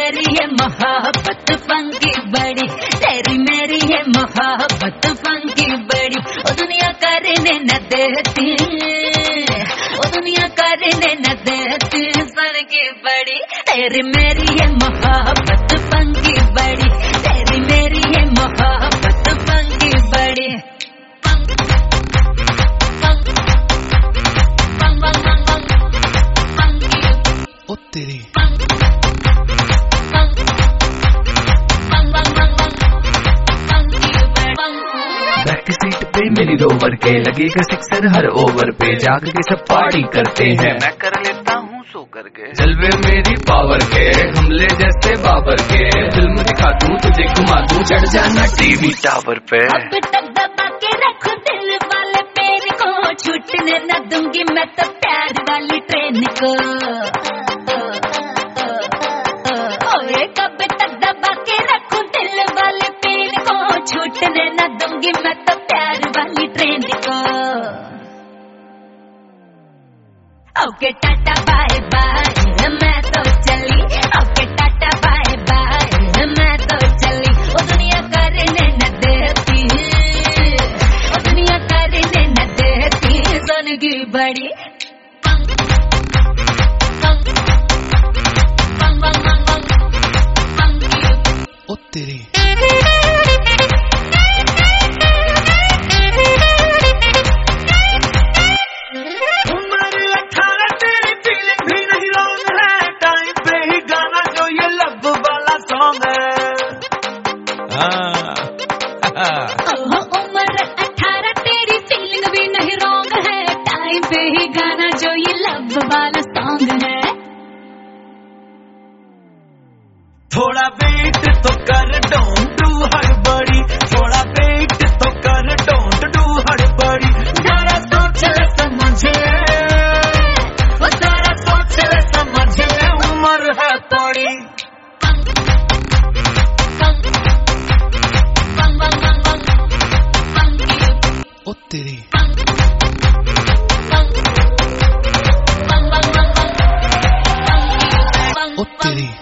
मेरी ये मोहब्बत फंकी बड़ी, तेरी मेरी ये मोहब्बत फंकी बड़ी। ओ दुनिया करने न देती, ओ दुनिया करने न देती फंकी बड़ी, तेरी मेरी ये मोहब्बत फंकी बड़ी, तेरी मेरी ये मोहब्बत फंकी बड़ी। ओ तेरी बैक सीट पे मेरी रोवर के लगेगा सिक्सर हर ओवर पे, जाग के सब पार्टी करते हैं, मैं कर लेता हूँ सो करके जलवे मेरी पावर के, हमले जैसे बाबर के, फिल्म दिखा दूँ तुझे घुमा दूँ, चढ़ जाना टीवी टावर पे। अब तक दबा के रखो दिल वाले पेड़ को, छूटने न दूंगी मैं तो प्यार वाली ट्रेन को। कब तक दबा के रखूं दिल वाले पेड़ को, छूटने न दूंगी मैं तो प्यार वाली ट्रेन को। ओके टाटा बाय बाय मैं तो चली, ओके टाटा बाय बाय मैं तो चली। ओ दुनिया करने न देती, ओ दुनिया करने न देती जिंदगी बड़ी। ओ तेरी उम्र 18 तेरी फीलिंग भी नहीं रॉन्ग है, टाइम पे ही गाना जो ये लब वाला सॉन्ग है। उम्र 18 तेरी फीलिंग भी नहीं रॉन्ग है, टाइम पे ही गाना जो ये लब वाला सॉन्ग है। थोड़ा वेट तो कर डोंट डू हड़बड़ी, थोड़ा वेट तो कर डोंट डू हड़बड़ी, जरा सोच ले समझ ले, वो जरा सोच ले समझ ले, उम्र है थोड़ी। ओ तेरी ओ तेरी